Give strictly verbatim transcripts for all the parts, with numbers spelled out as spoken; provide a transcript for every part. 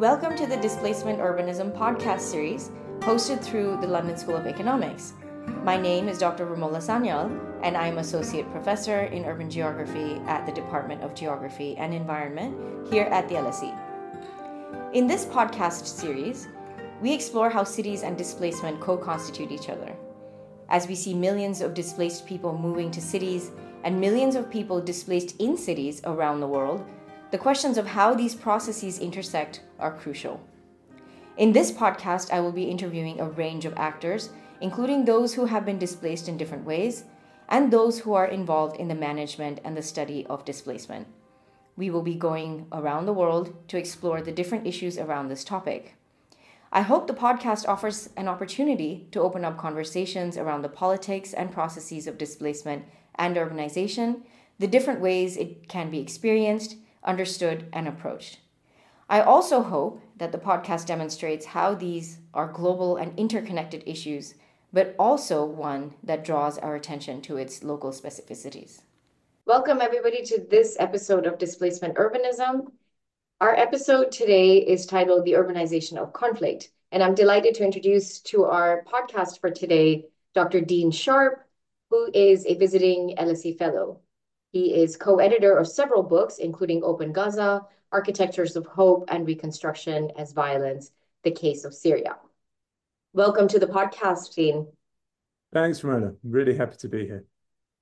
Welcome to the Displacement Urbanism podcast series, hosted through the London School of Economics. My name is Doctor Romola Sanyal, and I am Associate Professor in Urban Geography at the Department of Geography and Environment here at the L S E. In this podcast series, we explore how cities and displacement co-constitute each other. As we see millions of displaced people moving to cities and millions of people displaced in cities around the world, the questions of how these processes intersect are crucial. In this podcast, I will be interviewing a range of actors, including those who have been displaced in different ways and those who are involved in the management and the study of displacement. We will be going around the world to explore the different issues around this topic. I hope the podcast offers an opportunity to open up conversations around the politics and processes of displacement and urbanization, the different ways it can be experienced, understood, and approached. I also hope that the podcast demonstrates how these are global and interconnected issues, but also one that draws our attention to its local specificities. Welcome, everybody, to this episode of Displacement Urbanism. Our episode today is titled The Urbanization of Conflict, and I'm delighted to introduce to our podcast for today Doctor Dean Sharp, who is a visiting L S E Fellow. He is co-editor of several books, including Open Gaza, Architectures of Hope and Reconstruction as Violence, The Case of Syria. Welcome to the podcast, Dean. Thanks, Ramona. Really happy to be here.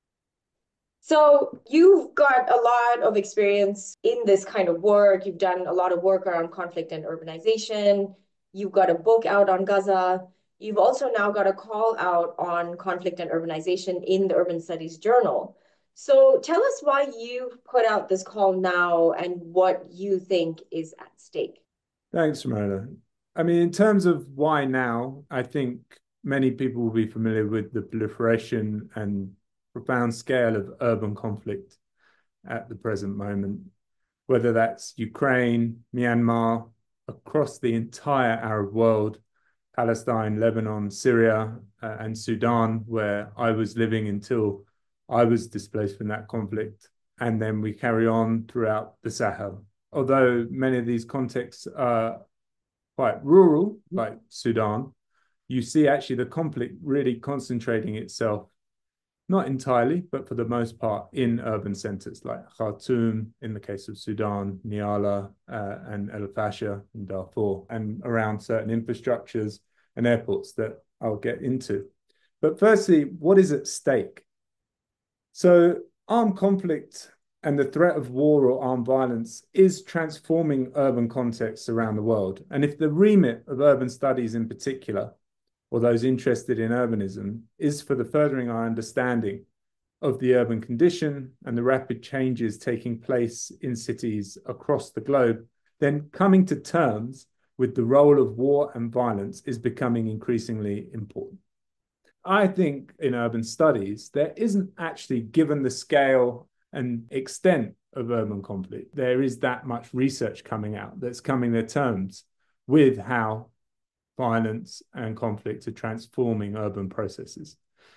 So you've got a lot of experience in this kind of work. You've done a lot of work around conflict and urbanization. You've got a book out on Gaza. You've also now got a call out on conflict and urbanization in the Urban Studies Journal. So tell us why you've put out this call now and what you think is at stake. Thanks, Ramona. I mean, in terms of why now, I think many people will be familiar with the proliferation and profound scale of urban conflict at the present moment, whether that's Ukraine, Myanmar, across the entire Arab world, Palestine, Lebanon, Syria, uh, and Sudan, where I was living until I was displaced from that conflict. And then we carry on throughout the Sahel. Although many of these contexts are quite rural, like Sudan, you see actually the conflict really concentrating itself, not entirely, but for the most part, in urban centers like Khartoum, in the case of Sudan, Nyala, uh, and El Fasher in Darfur, and around certain infrastructures and airports that I'll get into. But firstly, what is at stake? So armed conflict and the threat of war or armed violence is transforming urban contexts around the world. And if the remit of urban studies in particular, or those interested in urbanism, is for the furthering our understanding of the urban condition and the rapid changes taking place in cities across the globe, then coming to terms with the role of war and violence is becoming increasingly important. I think in urban studies, there isn't actually, given the scale and extent of urban conflict, there is that much research coming out that's coming to terms with how violence and conflict are transforming urban processes.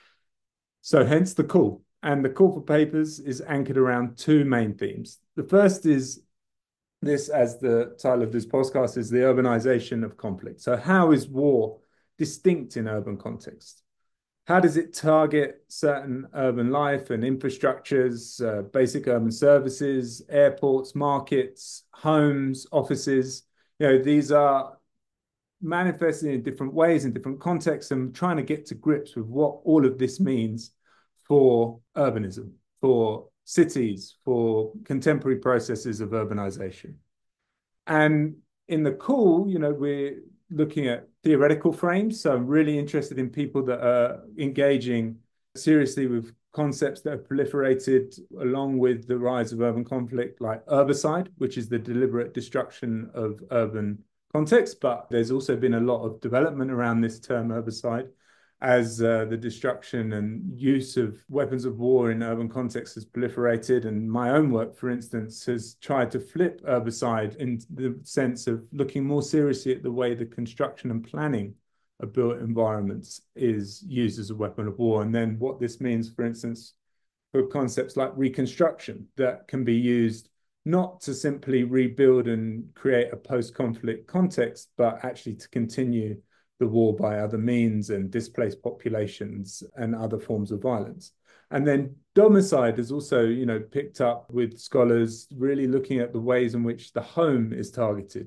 So hence the call. And the call for papers is anchored around two main themes. The first is this, as the title of this podcast is, the urbanization of conflict. So how is war distinct in urban context? How does it target certain urban life and infrastructures, uh, basic urban services, airports, markets, homes, offices? You know, these are manifesting in different ways, in different contexts, and trying to get to grips with what all of this means for urbanism, for cities, for contemporary processes of urbanization. And in the call, you know, we're looking at theoretical frames. So I'm really interested in people that are engaging seriously with concepts that have proliferated along with the rise of urban conflict, like urbicide, which is the deliberate destruction of urban context. But there's also been a lot of development around this term urbicide, as uh, the destruction and use of weapons of war in urban contexts has proliferated. And my own work, for instance, has tried to flip urbicide in the sense of looking more seriously at the way the construction and planning of built environments is used as a weapon of war. And then what this means, for instance, for concepts like reconstruction that can be used not to simply rebuild and create a post-conflict context, but actually to continue the war by other means and displace populations and other forms of violence. And then domicide is also, you know, picked up with scholars really looking at the ways in which the home is targeted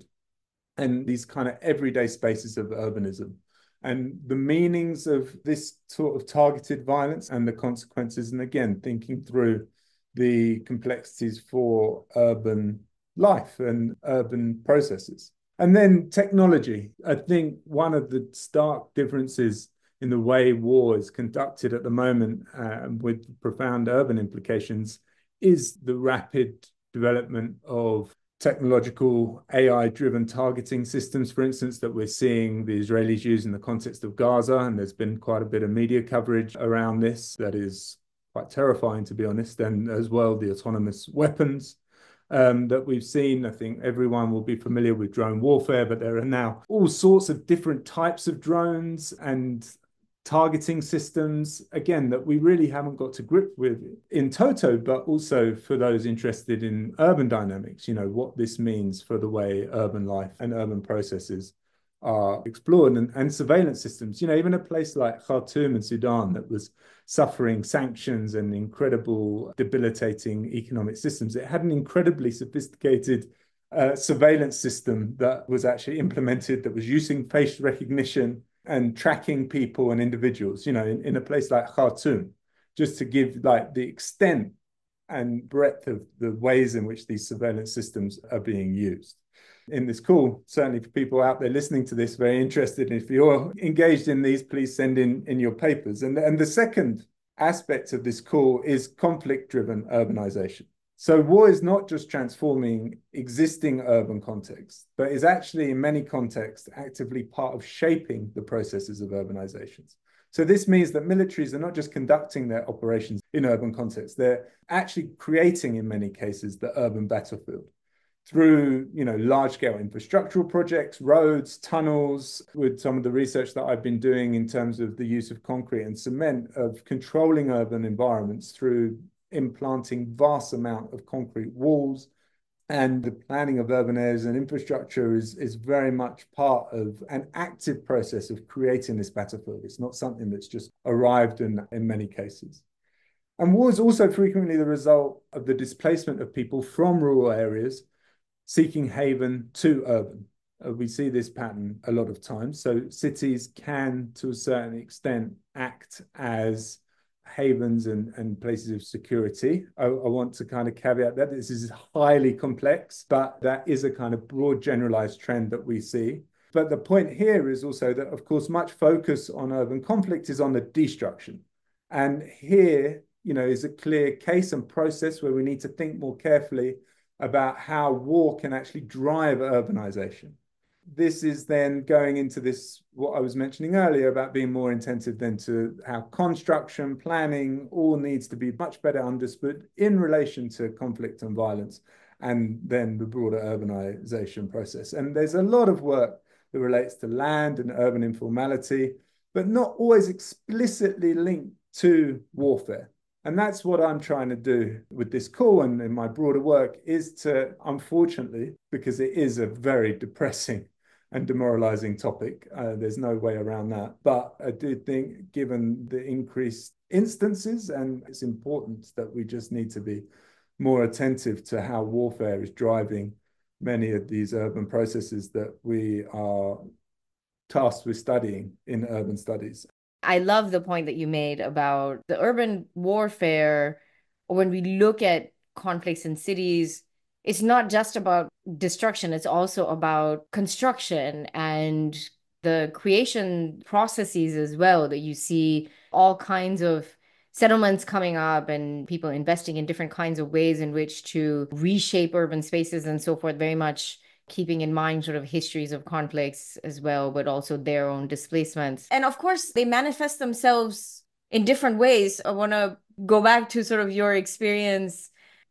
and these kind of everyday spaces of urbanism and the meanings of this sort of targeted violence and the consequences. And again, thinking through the complexities for urban life and urban processes. And then technology. I think one of the stark differences in the way war is conducted at the moment, uh, with profound urban implications, is the rapid development of technological A I-driven targeting systems, for instance, that we're seeing the Israelis use in the context of Gaza. And there's been quite a bit of media coverage around this that is quite terrifying, to be honest, and as well the autonomous weapons um, that we've seen. I think everyone will be familiar with drone warfare, but there are now all sorts of different types of drones and targeting systems, again, that we really haven't got to grip with in toto, but also for those interested in urban dynamics, you know, what this means for the way urban life and urban processes are explored, and, and surveillance systems. You know, even a place like Khartoum in Sudan that was suffering sanctions and incredible debilitating economic systems, it had an incredibly sophisticated uh, surveillance system that was actually implemented, that was using face recognition and tracking people and individuals, you know, in, in a place like Khartoum, just to give like the extent and breadth of the ways in which these surveillance systems are being used. In this call, certainly for people out there listening to this, very interested, if you're engaged in these, please send in, in your papers. And, and the second aspect of this call is conflict-driven urbanization. So war is not just transforming existing urban contexts, but is actually in many contexts actively part of shaping the processes of urbanizations. So this means that militaries are not just conducting their operations in urban contexts, they're actually creating, in many cases, the urban battlefield through, you know, large-scale infrastructural projects, roads, tunnels, with some of the research that I've been doing in terms of the use of concrete and cement, of controlling urban environments through implanting vast amount of concrete walls. And the planning of urban areas and infrastructure is, is very much part of an active process of creating this battlefield. It's not something that's just arrived in, in many cases. And war is also frequently the result of the displacement of people from rural areas seeking haven to urban. Uh, we see this pattern a lot of times. So cities can, to a certain extent, act as havens and, and places of security. I, I want to kind of caveat that this is highly complex, but that is a kind of broad generalized trend that we see. But the point here is also that, of course, much focus on urban conflict is on the destruction. And here, you know, is a clear case and process where we need to think more carefully about how war can actually drive urbanization. This is then going into this, what I was mentioning earlier about being more attentive then to how construction, planning, all needs to be much better understood in relation to conflict and violence, and then the broader urbanization process. And there's a lot of work that relates to land and urban informality, but not always explicitly linked to warfare. And that's what I'm trying to do with this call and in my broader work, is to, unfortunately, because it is a very depressing and demoralizing topic, uh, there's no way around that. But I do think, given the increased instances, and it's important that we just need to be more attentive to how warfare is driving many of these urban processes that we are tasked with studying in urban studies. I love the point that you made about the urban warfare. When we look at conflicts in cities, it's not just about destruction, it's also about construction and the creation processes as well, that you see all kinds of settlements coming up and people investing in different kinds of ways in which to reshape urban spaces and so forth, very much keeping in mind sort of histories of conflicts as well, but also their own displacements. And of course, they manifest themselves in different ways. I want to go back to sort of your experience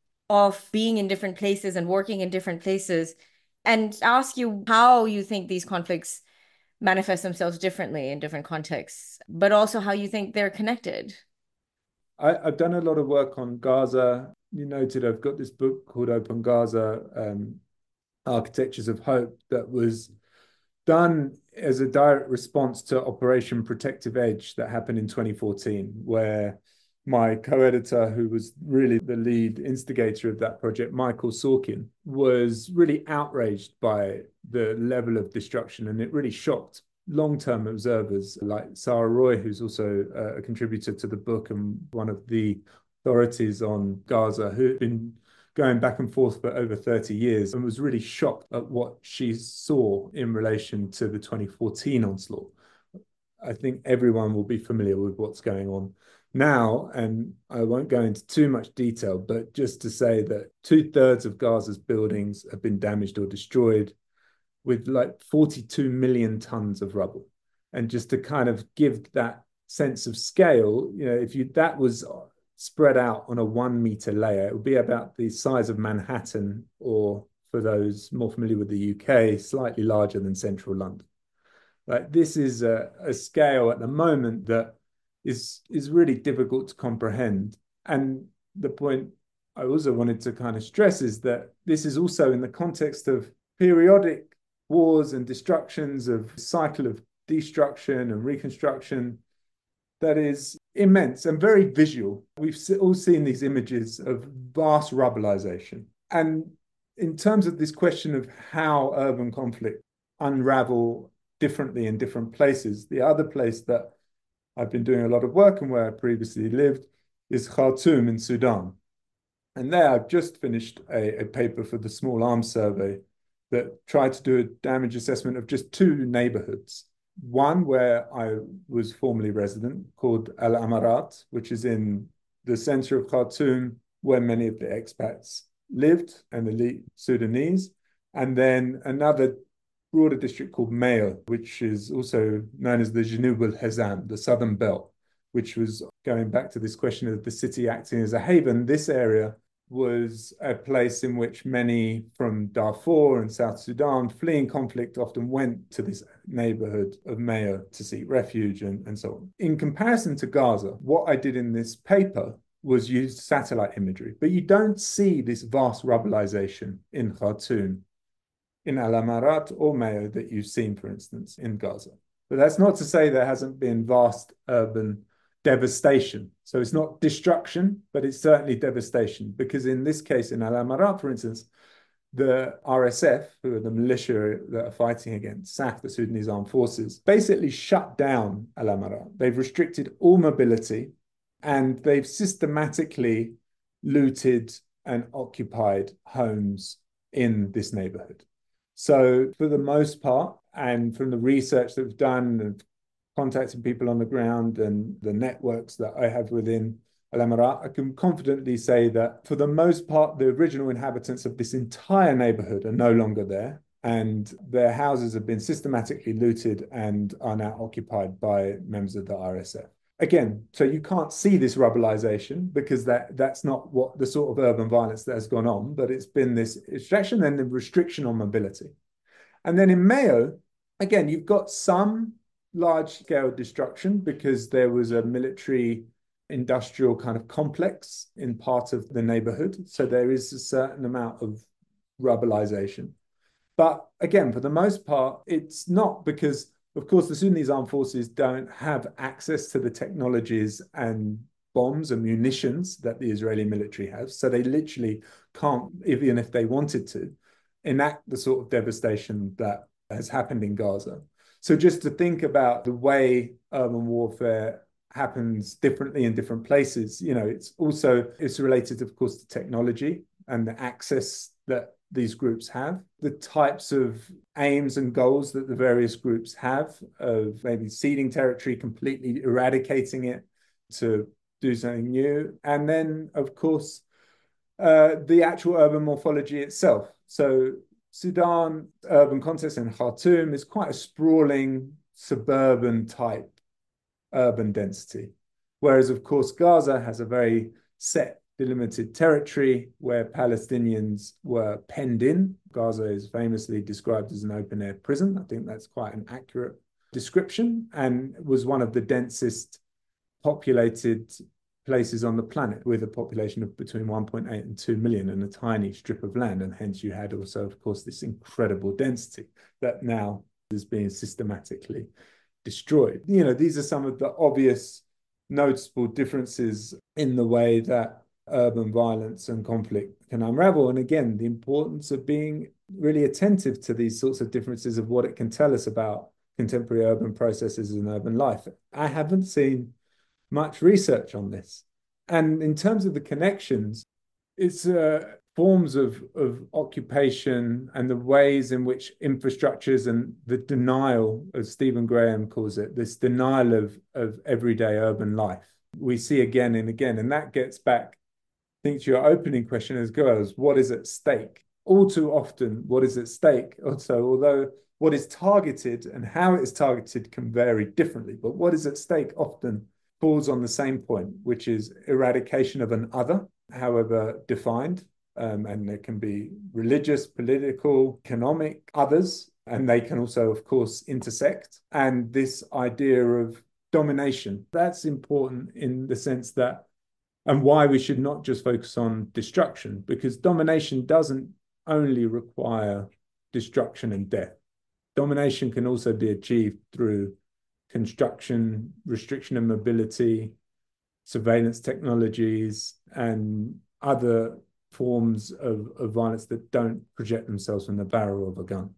of being in different places and working in different places and ask you how you think these conflicts manifest themselves differently in different contexts, but also how you think they're connected. I, I've done a lot of work on Gaza you noted, I've got this book called Open Gaza, um, Architectures of Hope, that was done as a direct response to Operation Protective Edge that happened in twenty fourteen, where my co-editor, who was really the lead instigator of that project, Michael Sorkin, was really outraged by the level of destruction, and it really shocked long-term observers like Sarah Roy, who's also a contributor to the book and one of the authorities on Gaza, who'd been going back and forth for over thirty years and was really shocked at what she saw in relation to the twenty fourteen onslaught. I think everyone will be familiar with what's going on now, and I won't go into too much detail, but just to say that two-thirds of Gaza's buildings have been damaged or destroyed, with like forty-two million tons of rubble. And just to kind of give that sense of scale, you know, if you that was spread out on a one meter layer, it would be about the size of Manhattan, or for those more familiar with the U K, slightly larger than central London. Like, this is a, a scale at the moment that is is really difficult to comprehend. And the point I also wanted to kind of stress is that this is also in the context of periodic wars and destructions, of cycle of destruction and reconstruction that is immense and very visual. We've all seen these images of vast rubbleization. And in terms of this question of how urban conflict unravel differently in different places, the other place that I've been doing a lot of work and where I previously lived is Khartoum in Sudan. And there I've just finished a, a paper for the Small Arms Survey that tried to do a damage assessment of just two neighborhoods. One where I was formerly resident, called Al Amarat, which is in the center of Khartoum, where many of the expats lived and elite Sudanese. And then another broader district called Mayo, which is also known as the Junub al-Hazam, the Southern Belt, which was, going back to this question of the city acting as a haven, this area was a place in which many from Darfur and South Sudan fleeing conflict often went to this neighborhood of Mayo to seek refuge and, and so on. In comparison to Gaza, what I did in this paper was use satellite imagery, but you don't see this vast rubbleization in Khartoum, in Al Amarat or Mayo that you've seen, for instance, in Gaza. But that's not to say there hasn't been vast urban devastation. So it's not destruction, but it's certainly devastation, because in this case, in Al Amarat, for instance, the R S F, who are the militia that are fighting against S A F, the Sudanese Armed Forces, basically shut down Al Amarat. They've restricted all mobility, and they've systematically looted and occupied homes in this neighborhood. So for the most part, and from the research that we've done and contacting people on the ground and the networks that I have within Al Amarat, I can confidently say that for the most part, the original inhabitants of this entire neighborhood are no longer there, and their houses have been systematically looted and are now occupied by members of the R S F. Again, so you can't see this rubbleization because that, that's not what the sort of urban violence that has gone on, but it's been this extraction and the restriction on mobility. And then in Mayo, again, you've got some large-scale destruction because there was a military industrial kind of complex in part of the neighborhood. So there is a certain amount of rubbleization. But again, for the most part, it's not because, of course, the Sudanese armed forces don't have access to the technologies and bombs and munitions that the Israeli military has. So they literally can't, even if they wanted to, enact the sort of devastation that has happened in Gaza. So just to think about the way urban warfare happens differently in different places, you know, it's also, it's related, of course, to technology and the access that these groups have, the types of aims and goals that the various groups have of maybe ceding territory, completely eradicating it to do something new. And then, of course, uh, the actual urban morphology itself. So Sudan urban context in Khartoum is quite a sprawling, suburban type urban density. Whereas, of course, Gaza has a very set, delimited territory where Palestinians were penned in. Gaza is famously described as an open-air prison. I think that's quite an accurate description, and was one of the densest populated places on the planet with a population of between one point eight and two million and a tiny strip of land. And hence you had also, of course, this incredible density that now is being systematically destroyed. You know, these are some of the obvious noticeable differences in the way that urban violence and conflict can unravel. And again, the importance of being really attentive to these sorts of differences of what it can tell us about contemporary urban processes and urban life. I haven't seen much research on this. And in terms of the connections, it's uh, forms of, of occupation and the ways in which infrastructures and the denial, as Stephen Graham calls it, this denial of, of everyday urban life, we see again and again. And that gets back, I think, to your opening question as well, as what is at stake? All too often, what is at stake also, although what is targeted and how it is targeted can vary differently, but what is at stake often falls on the same point, which is eradication of an other, however defined, um, and it can be religious, political, economic others, and they can also, of course, intersect. And this idea of domination, that's important in the sense that, and why we should not just focus on destruction, because domination doesn't only require destruction and death. Domination can also be achieved through construction, restriction of mobility, surveillance technologies, and other forms of, of violence that don't project themselves from the barrel of a gun.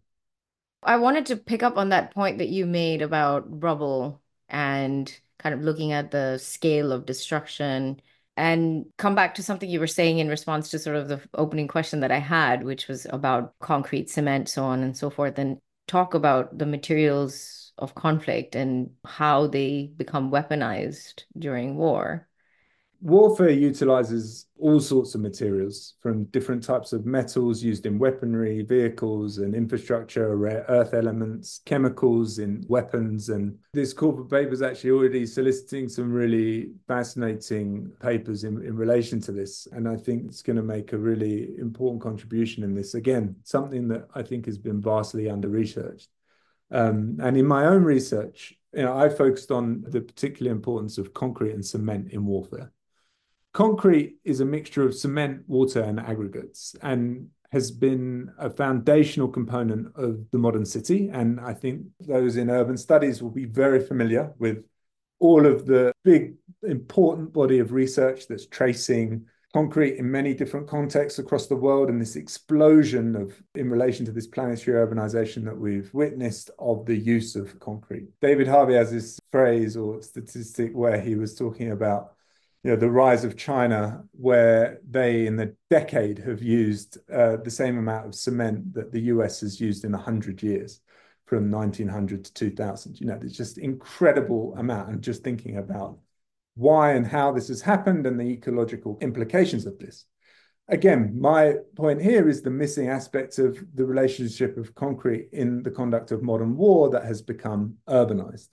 I wanted to pick up on that point that you made about rubble and kind of looking at the scale of destruction and come back to something you were saying in response to sort of the opening question that I had, which was about concrete, cement, so on and so forth, and talk about the materials of conflict and how they become weaponized during war. Warfare utilizes all sorts of materials, from different types of metals used in weaponry, vehicles and infrastructure, rare earth elements, chemicals in weapons. And this corporate paper is actually already soliciting some really fascinating papers in, in relation to this. And I think it's going to make a really important contribution in this. Again, something that I think has been vastly under-researched. Um, and in my own research, you know, I focused on the particular importance of concrete and cement in warfare. Concrete is a mixture of cement, water, and aggregates, and has been a foundational component of the modern city. And I think those in urban studies will be very familiar with all of the big, important body of research that's tracing concrete in many different contexts across the world, and this explosion of, in relation to this planetary urbanization that we've witnessed, of the use of concrete. David Harvey has this phrase or statistic where he was talking about, you know, the rise of China, where they in the decade have used uh, the same amount of cement that the U S has used in one hundred years, from nineteen hundred to two thousand. You know, there's just incredible amount. And just thinking about why and how this has happened and the ecological implications of this. Again, my point here is the missing aspect of the relationship of concrete in the conduct of modern war that has become urbanized.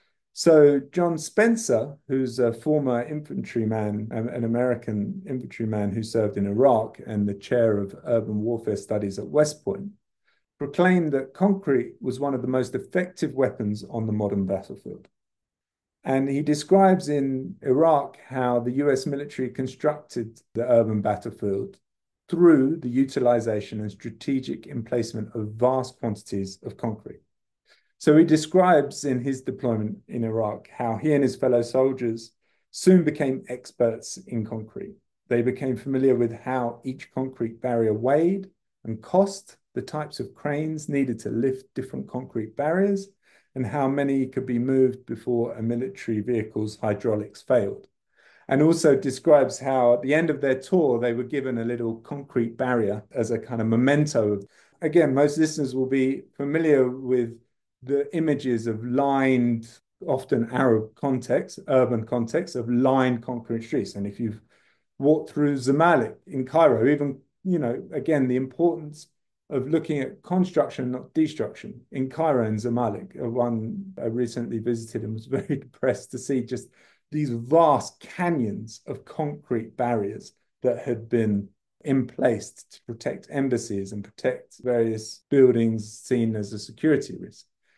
So John Spencer, who's a former infantryman, an American infantryman who served in Iraq and the chair of urban warfare studies at West Point, proclaimed that concrete was one of the most effective weapons on the modern battlefield. And he describes in Iraq how the U S military constructed the urban battlefield through the utilization and strategic emplacement of vast quantities of concrete. So he describes in his deployment in Iraq how he and his fellow soldiers soon became experts in concrete. They became familiar with how each concrete barrier weighed and cost, the types of cranes needed to lift different concrete barriers, and how many could be moved before a military vehicle's hydraulics failed. And also describes how at the end of their tour, they were given a little concrete barrier as a kind of memento. Again, most listeners will be familiar with the images of lined, often Arab context, urban context, of lined concrete streets. And if you've walked through Zamalek in Cairo, even, you know, again, the importance of looking at construction, not destruction. In Cairo and Zamalek, one I recently visited and was very depressed to see just these vast canyons of concrete barriers that had been in place to protect embassies and protect various buildings seen as a security risk.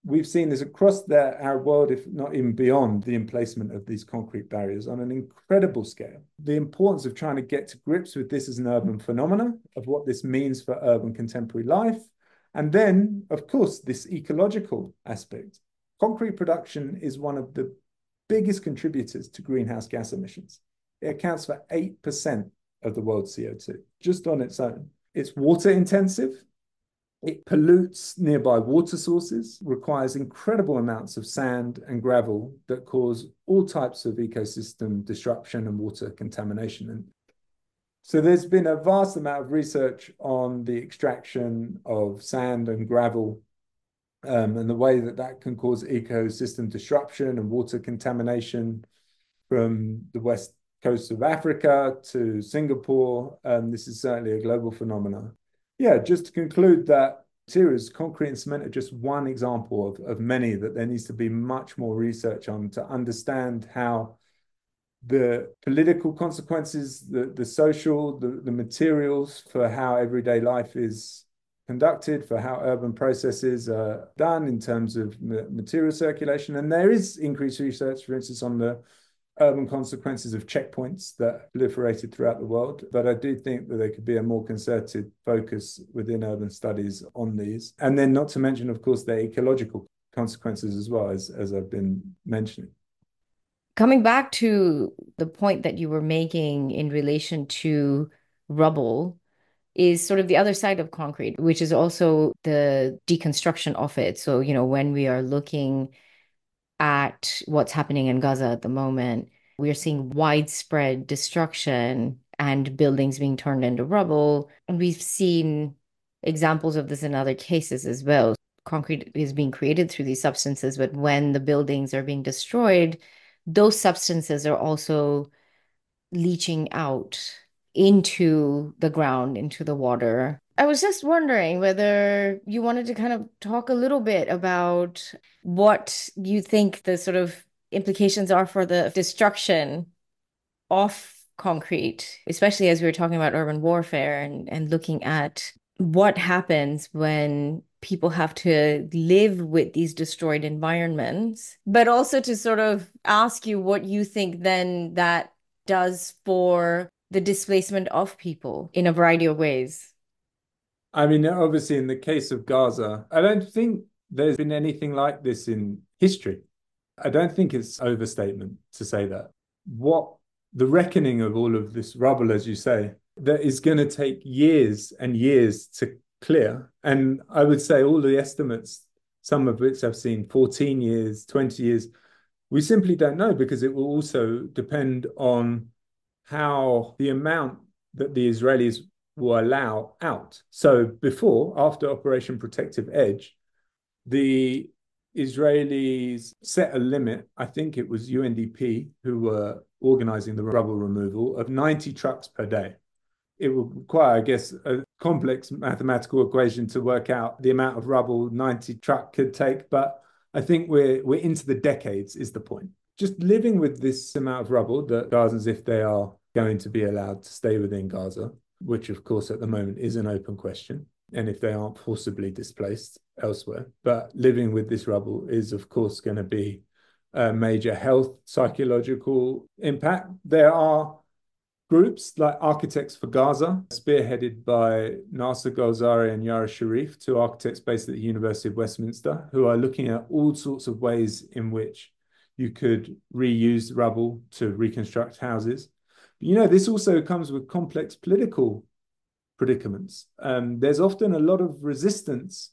we've seen this across the Arab world, if not even beyond, the emplacement of these concrete barriers on an incredible scale. The importance of trying to get to grips with this as an urban phenomenon, of what this means for urban contemporary life. And then, of course, this ecological aspect. Concrete production is one of the biggest contributors to greenhouse gas emissions. It accounts for eight percent of the world's C O two, just on its own. It's water intensive. It pollutes nearby water sources, requires incredible amounts of sand and gravel that cause all types of ecosystem disruption and water contamination. And so there's been a vast amount of research on the extraction of sand and gravel um, and the way that that can cause ecosystem disruption and water contamination from the west coast of Africa to Singapore. Um, this is certainly a global phenomenon. Yeah, just to conclude that materials, concrete and cement are just one example of, of many that there needs to be much more research on to understand how the political consequences, the, the social, the, the materials for how everyday life is conducted, for how urban processes are done in terms of material circulation. And there is increased research, for instance, on the urban consequences of checkpoints that proliferated throughout the world. But I do think that there could be a more concerted focus within urban studies on these. And then not to mention, of course, the ecological consequences as well, as, as I've been mentioning. Coming back to the point that you were making in relation to rubble is sort of the other side of concrete, which is also the deconstruction of it. So, you know, when we are looking at what's happening in Gaza at the moment, we are seeing widespread destruction and buildings being turned into rubble. And we've seen examples of this in other cases as well. Concrete is being created through these substances, but when the buildings are being destroyed, those substances are also leaching out into the ground, into the water. I was just wondering whether you wanted to kind of talk a little bit about what you think the sort of implications are for the destruction of concrete, especially as we were talking about urban warfare and, and looking at what happens when people have to live with these destroyed environments, but also to sort of ask you what you think then that does for the displacement of people in a variety of ways. I mean, obviously, in the case of Gaza, I don't think there's been anything like this in history. I don't think it's overstatement to say that. What the reckoning of all of this rubble, as you say, that is going to take years and years to clear. And I would say all the estimates, some of which I've seen fourteen years, twenty years, we simply don't know, because it will also depend on how the amount that the Israelis will allow out. So before, after Operation Protective Edge, the Israelis set a limit. I think it was U N D P who were organizing the rubble removal of ninety trucks per day. It would require, I guess, a complex mathematical equation to work out the amount of rubble ninety truck could take. But I think we're we're into the decades is the point. Just living with this amount of rubble that Gazans, if they are going to be allowed to stay within Gaza, which of course at the moment is an open question, and if they aren't forcibly displaced elsewhere. But living with this rubble is of course going to be a major health, psychological impact. There are groups like Architects for Gaza, spearheaded by Nasser Golzari and Yara Sharif, two architects based at the University of Westminster, who are looking at all sorts of ways in which you could reuse rubble to reconstruct houses. But, you know, this also comes with complex political predicaments. Um, there's often a lot of resistance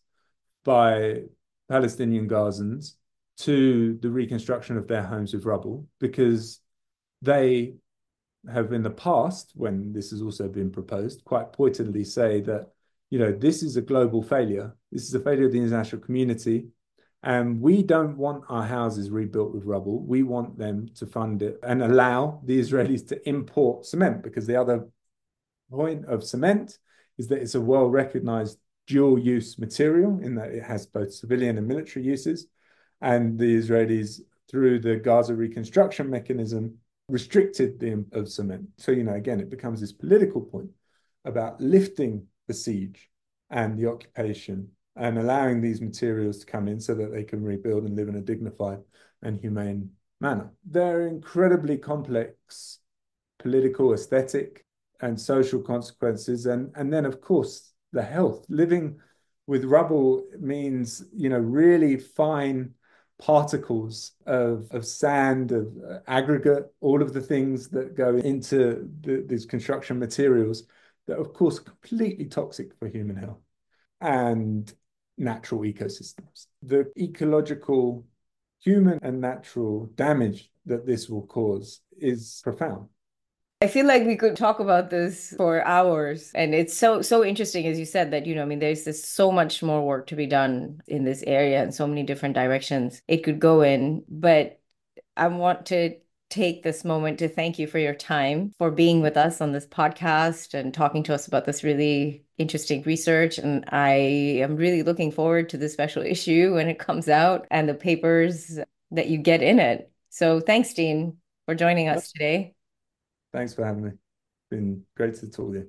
by Palestinian Gazans to the reconstruction of their homes with rubble, because they have in the past, when this has also been proposed, quite pointedly say that, you know, this is a global failure. This is a failure of the international community. And we don't want our houses rebuilt with rubble. We want them to fund it and allow the Israelis to import cement, because the other point of cement is that it's a well-recognized dual-use material in that it has both civilian and military uses. And the Israelis, through the Gaza reconstruction mechanism, restricted the import of cement. So, you know, again, it becomes this political point about lifting the siege and the occupation and allowing these materials to come in so that they can rebuild and live in a dignified and humane manner. There are incredibly complex political, aesthetic, and social consequences. And, and then, of course, the health. Living with rubble means, you know, really fine particles of, of sand, of uh, aggregate, all of the things that go into the, these construction materials that, of course, are completely toxic for human health and natural ecosystems. The ecological, human and natural damage that this will cause is profound. I feel like we could talk about this for hours. And it's so, so interesting, as you said, that, you know, I mean, there's this so much more work to be done in this area and so many different directions it could go in. But I want to take this moment to thank you for your time, for being with us on this podcast and talking to us about this really interesting research. And I am really looking forward to the special issue when it comes out and the papers that you get in it. So thanks, Dean, for joining us today. Thanks for having me. It's been great to talk with you.